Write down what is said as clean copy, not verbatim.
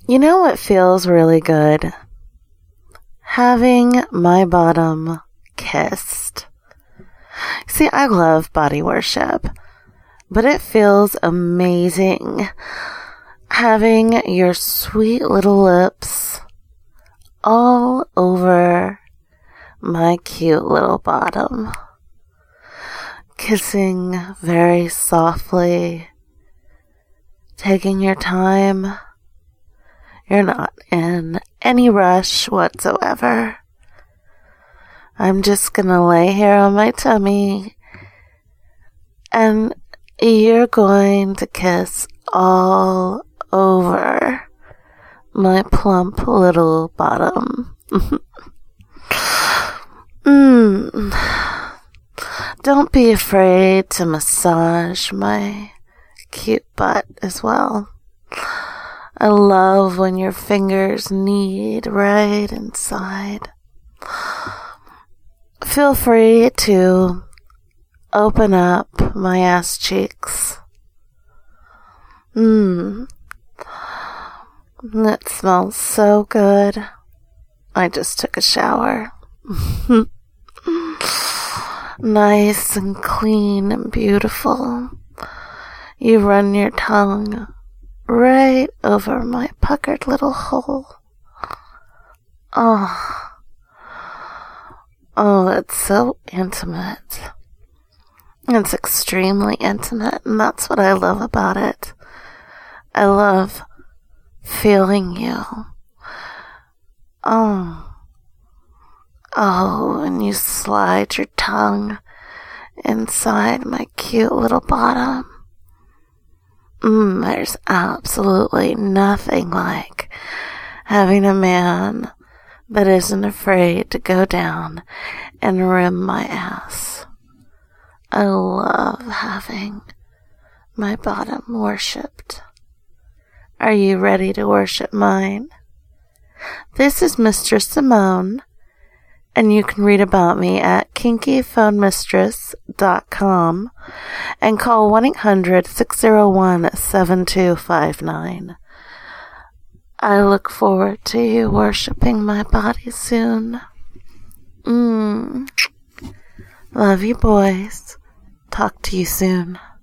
You know what feels really good? Having my bottom kissed. See, I love body worship, but it feels amazing having your sweet little lips all over my cute little bottom, kissing very softly, taking your time. You're not in any rush whatsoever. I'm just gonna lay here on my tummy, and you're going to kiss all over my plump little bottom. Don't be afraid to massage my cute butt as well. I love when your fingers knead right inside. Feel free to open up my ass cheeks. That smells so good. I just took a shower. Nice and clean and beautiful. You run your tongue right over my puckered little hole. Oh, it's so intimate. It's extremely intimate, and that's what I love about it. I love feeling you. And you slide your tongue inside my cute little bottom. There's absolutely nothing like having a man that isn't afraid to go down and rim my ass. I love having my bottom worshipped. Are you ready to worship mine? This is Mistress Simone, and you can read about me at kinkyphonemistress.com and call 1-800-601-7259. I look forward to you worshiping my body soon. Love you, boys. Talk to you soon.